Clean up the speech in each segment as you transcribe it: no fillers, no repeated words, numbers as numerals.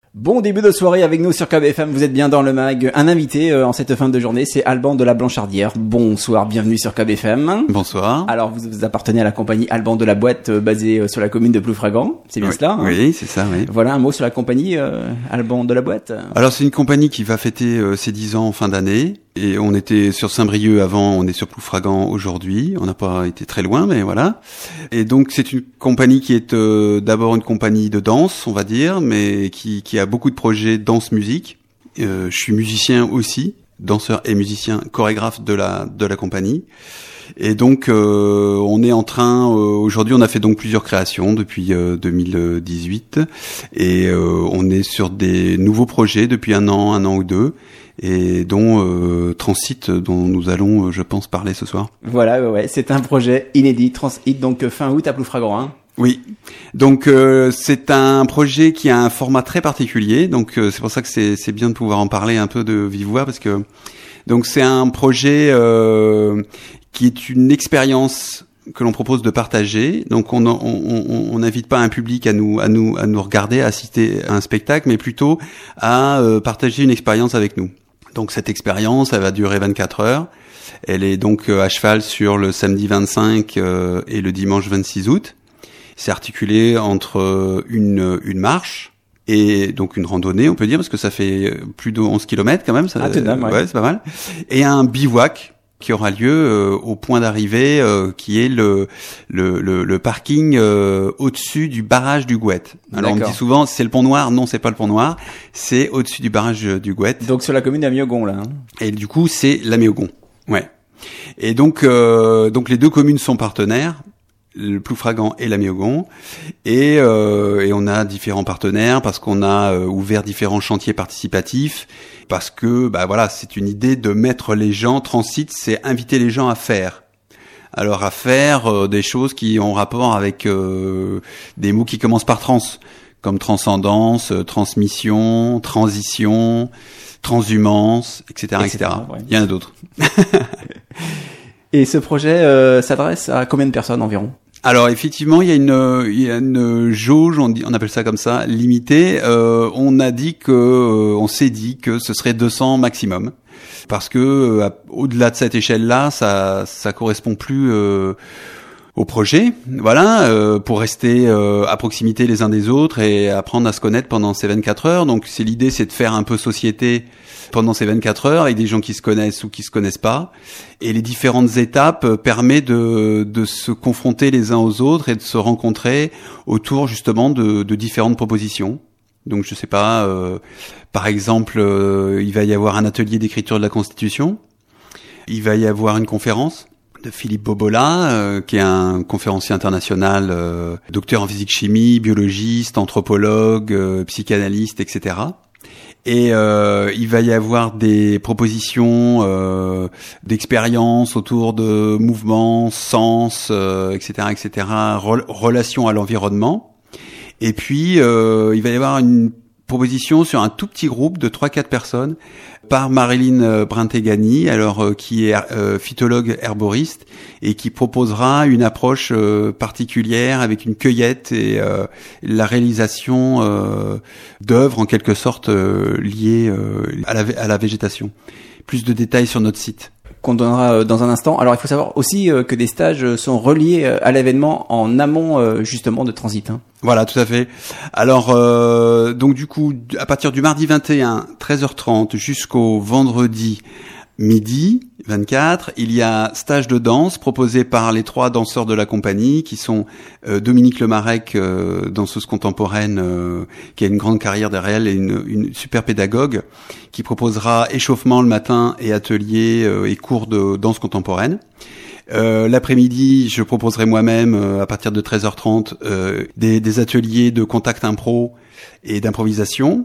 Bon début de soirée avec nous sur KBFM, vous êtes bien dans le mag. Un invité en cette fin de journée, c'est Alban de la Blanchardière. Bonsoir, bienvenue sur KBFM. Bonsoir. Alors vous appartenez à la compagnie Alban de la Boîte basée sur la commune de Ploufragan, c'est bien cela hein? Oui, c'est ça, oui. Voilà un mot sur la compagnie Alban de la Boîte. Alors c'est une compagnie qui va fêter ses 10 ans en fin d'année. Et on était sur Saint-Brieuc avant, on est sur Ploufragan aujourd'hui. On n'a pas été très loin, mais voilà. Et donc c'est une compagnie qui est d'abord une compagnie de danse, on va dire, mais qui a beaucoup de projets danse-musique. Je suis musicien aussi, danseur et musicien, chorégraphe de la compagnie. Et donc on est en train aujourd'hui on a fait donc plusieurs créations depuis 2018 et on est sur des nouveaux projets depuis un an ou deux. Et dont Transit, dont nous allons, je pense, parler ce soir. Voilà, ouais, c'est un projet inédit, Transit, donc fin août à Ploufragan, hein. Oui, donc c'est un projet qui a un format très particulier, donc c'est pour ça que c'est bien de pouvoir en parler un peu de vive voix, parce que donc c'est un projet qui est une expérience que l'on propose de partager. Donc on n'invite pas un public à nous regarder, à assister à un spectacle, mais plutôt à partager une expérience avec nous. Donc cette expérience, elle va durer 24 heures. Elle est donc à cheval sur le samedi 25 et le dimanche 26 août. C'est articulé entre une marche et donc une randonnée, on peut dire, parce que ça fait plus de 11 km quand même. Ça, c'est dingue, ouais. Ouais, c'est pas mal. Et un bivouac qui aura lieu au point d'arrivée qui est le parking au-dessus du barrage du Gouette. Alors on me dit souvent c'est le Pont Noir, non c'est pas le Pont Noir, c'est au-dessus du barrage du Gouette. Donc sur la commune d'Amiogon là. Hein. Et du coup c'est l'Amiogon. Ouais. Et donc les deux communes sont partenaires, le Ploufragan et l'Amiogon, et on a différents partenaires parce qu'on a ouvert différents chantiers participatifs. Parce que, voilà, c'est une idée de mettre les gens, Transit, c'est inviter les gens à faire. Alors, à faire des choses qui ont rapport avec des mots qui commencent par trans, comme transcendance, transmission, transition, transhumance, etc., etc. Ouais. Il y en a d'autres. Et ce projet s'adresse à combien de personnes environ ? Alors effectivement, il y a une jauge, on appelle ça comme ça, limitée. On s'est dit que ce serait 200 maximum, parce que au-delà de cette échelle-là, ça correspond plus au projet. Voilà, pour rester à proximité les uns des autres et apprendre à se connaître pendant ces 24 heures. Donc l'idée, c'est de faire un peu société pendant ces 24 heures avec des gens qui se connaissent ou qui se connaissent pas. Et les différentes étapes permettent de se confronter les uns aux autres et de se rencontrer autour justement de différentes propositions. Donc je sais pas, par exemple, il va y avoir un atelier d'écriture de la Constitution. Il va y avoir une conférence de Philippe Bobola, qui est un conférencier international, docteur en physique-chimie, biologiste, anthropologue, psychanalyste, etc. Et il va y avoir des propositions d'expériences autour de mouvements, sens, etc., etc., relation à l'environnement. Et puis il va y avoir une proposition sur un tout petit groupe de 3-4 personnes par Marilyn Brintegani, alors qui est phytologue herboriste et qui proposera une approche particulière avec une cueillette et la réalisation d'œuvres en quelque sorte liées à la végétation. Plus de détails sur notre site. Qu'on donnera dans un instant. Alors il faut savoir aussi que des stages sont reliés à l'événement en amont justement de Transit. Hein. Voilà, tout à fait. Alors donc du coup, à partir du mardi 21, 13h30 jusqu'au vendredi midi 24, il y a stage de danse proposé par les 3 danseurs de la compagnie qui sont Dominique Lemarec, danseuse contemporaine qui a une grande carrière derrière elle et une super pédagogue qui proposera échauffement le matin et atelier et cours de danse contemporaine. L'après-midi, je proposerai moi-même à partir de 13h30 des ateliers de contact impro et d'improvisation.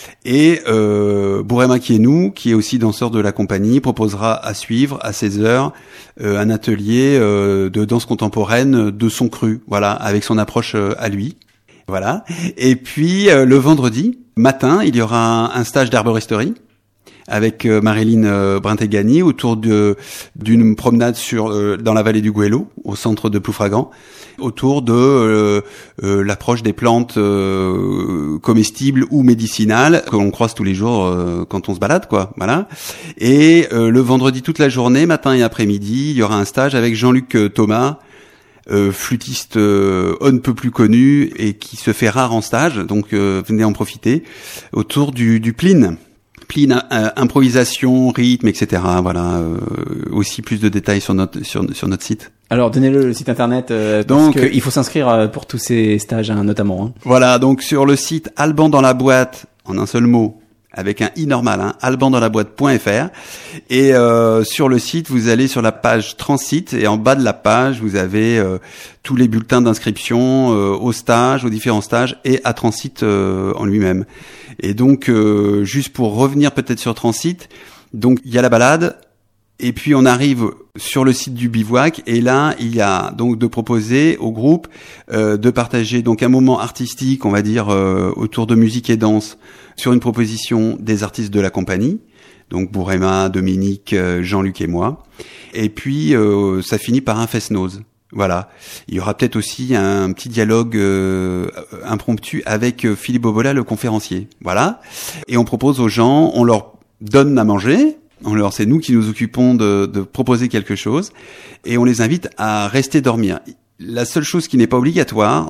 Et Bourema Kienou, qui est aussi danseur de la compagnie, proposera à suivre à 16h un atelier de danse contemporaine de son cru, voilà, avec son approche à lui. Voilà. Et puis le vendredi matin, il y aura un stage d'herboristerie avec Marilyn Brintegani autour d'une promenade dans la vallée du Goëlo, au centre de Ploufragan. autour de l'approche des plantes comestibles ou médicinales que l'on croise tous les jours quand on se balade, quoi. Voilà. Et le vendredi toute la journée, matin et après-midi, il y aura un stage avec Jean-Luc Thomas, flûtiste on ne peut plus connu et qui se fait rare en stage, donc venez en profiter, autour du pline, improvisation, rythme, etc. Voilà, aussi plus de détails sur notre site. Alors donnez-le site internet, donc il faut s'inscrire pour tous ces stages, hein, notamment. Hein. Voilà, donc sur le site Alban dans la boîte, en un seul mot, avec un i normal, hein, albandansLaboîte.fr, et sur le site vous allez sur la page Transit, et en bas de la page vous avez tous les bulletins d'inscription aux stages, aux différents stages, et à Transit en lui-même. Et donc juste pour revenir peut-être sur Transit, donc il y a la balade, et puis on arrive sur le site du bivouac, et là il y a donc de proposer au groupe de partager donc un moment artistique, on va dire autour de musique et danse, sur une proposition des artistes de la compagnie, donc Bourema, Dominique, Jean-Luc et moi. Et puis ça finit par un fest-noz. Voilà. Il y aura peut-être aussi un petit dialogue impromptu avec Philippe Bobola, le conférencier. Voilà. Et on propose aux gens, on leur donne à manger. C'est nous qui nous occupons de proposer quelque chose, et on les invite à rester dormir. La seule chose qui n'est pas obligatoire,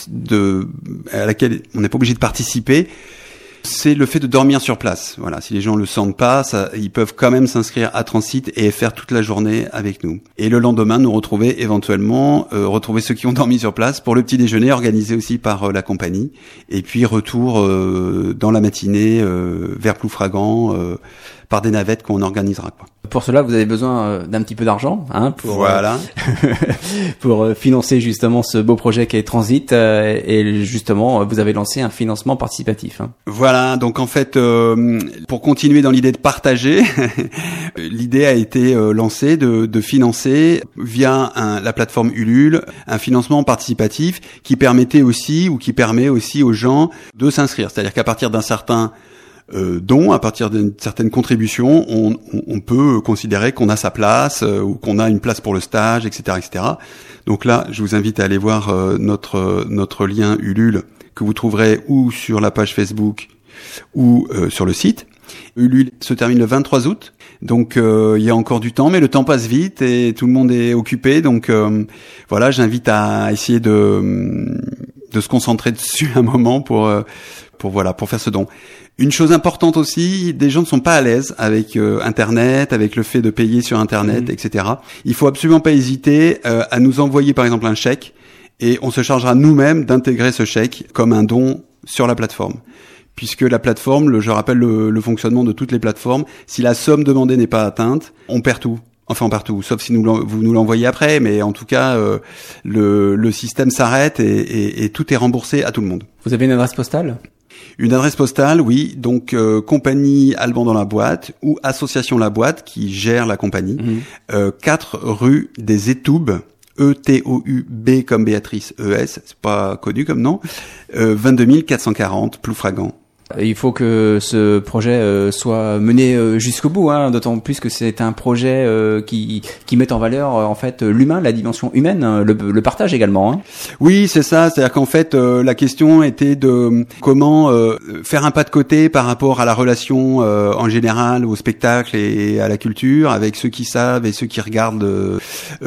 à laquelle on n'est pas obligé de participer, c'est le fait de dormir sur place. Voilà, si les gens le sentent pas, ils peuvent quand même s'inscrire à Transit et faire toute la journée avec nous. Et le lendemain, nous retrouver éventuellement, retrouver ceux qui ont dormi sur place pour le petit déjeuner organisé aussi par la compagnie. Et puis retour dans la matinée vers Ploufragan par des navettes qu'on organisera, quoi. Pour cela, vous avez besoin d'un petit peu d'argent, hein, voilà. Pour financer justement ce beau projet qui est Transit, et justement, vous avez lancé un financement participatif. Hein. Voilà, donc en fait, pour continuer dans l'idée de partager, l'idée a été lancée de financer via la plateforme Ulule un financement participatif qui permet aussi aux gens de s'inscrire. C'est-à-dire qu'à partir d'un certain don, à partir d'une certaine contribution, on peut considérer qu'on a sa place ou qu'on a une place pour le stage, etc., etc. Donc là, je vous invite à aller voir notre lien Ulule que vous trouverez ou sur la page Facebook ou sur le site. Ulule se termine le 23 août, donc il y a encore du temps, mais le temps passe vite et tout le monde est occupé. Donc voilà, j'invite à essayer de se concentrer dessus un moment pour faire ce don. Une chose importante aussi, des gens ne sont pas à l'aise avec Internet, avec le fait de payer sur Internet, etc. Il faut absolument pas hésiter à nous envoyer par exemple un chèque, et on se chargera nous-mêmes d'intégrer ce chèque comme un don sur la plateforme. Puisque la plateforme, je rappelle le fonctionnement de toutes les plateformes, si la somme demandée n'est pas atteinte, on perd tout. Enfin, on perd tout, sauf si vous nous l'envoyez après, mais en tout cas, le système s'arrête et tout est remboursé à tout le monde. Vous avez une adresse postale ? Une adresse postale, oui, donc compagnie Alban dans la boîte ou association La Boîte qui gère la compagnie, 4 rue des Étoubes, E-T-O-U-B comme Béatrice E-S, c'est pas connu comme nom, 22 440 Ploufragan. Il faut que ce projet soit mené jusqu'au bout, hein, d'autant plus que c'est un projet qui met en valeur en fait l'humain, la dimension humaine, le partage également. Hein. Oui, c'est ça. C'est-à-dire qu'en fait, la question était de comment faire un pas de côté par rapport à la relation en général au spectacle et à la culture, avec ceux qui savent et ceux qui regardent.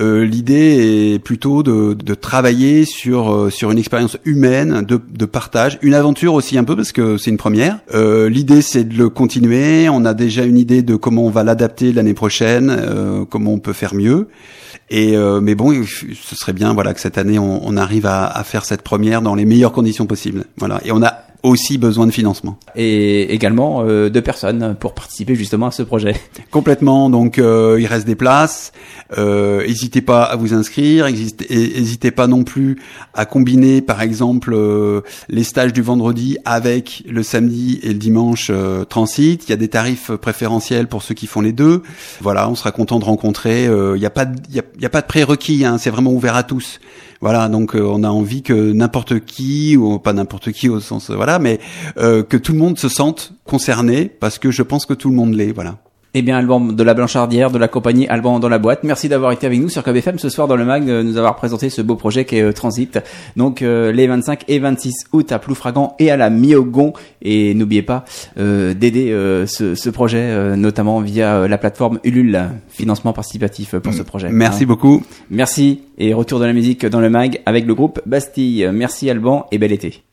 L'idée est plutôt de travailler sur une expérience humaine de partage, une aventure aussi un peu parce que c'est une première. L'idée c'est de le continuer. On a déjà une idée de comment on va l'adapter l'année prochaine, comment on peut faire mieux. Mais bon, ce serait bien, voilà, que cette année on arrive à faire cette première dans les meilleures conditions possibles. Voilà. Et on a aussi besoin de financement. Et également de personnes pour participer justement à ce projet. Complètement. Donc il reste des places. N'hésitez pas à vous inscrire. N'hésitez pas non plus à combiner, par exemple, les stages du vendredi avec le samedi et le dimanche Transit. Il y a des tarifs préférentiels pour ceux qui font les deux. Voilà, on sera content de rencontrer. Il y a pas de prérequis. Hein, c'est vraiment ouvert à tous. Voilà, donc on a envie que n'importe qui, ou pas n'importe qui au sens, voilà, mais que tout le monde se sente concerné, parce que je pense que tout le monde l'est, voilà. Eh bien, Alban de la Blanchardière, de la compagnie Alban dans la boîte. Merci d'avoir été avec nous sur KBFM ce soir dans le mag, nous avoir présenté ce beau projet qui est Transit. Donc, les 25 et 26 août à Ploufragan et à la Miogon. Et n'oubliez pas d'aider ce projet, notamment via la plateforme Ulule, financement participatif pour ce projet. Merci beaucoup. Merci et retour de la musique dans le mag avec le groupe Bastille. Merci Alban et bel été.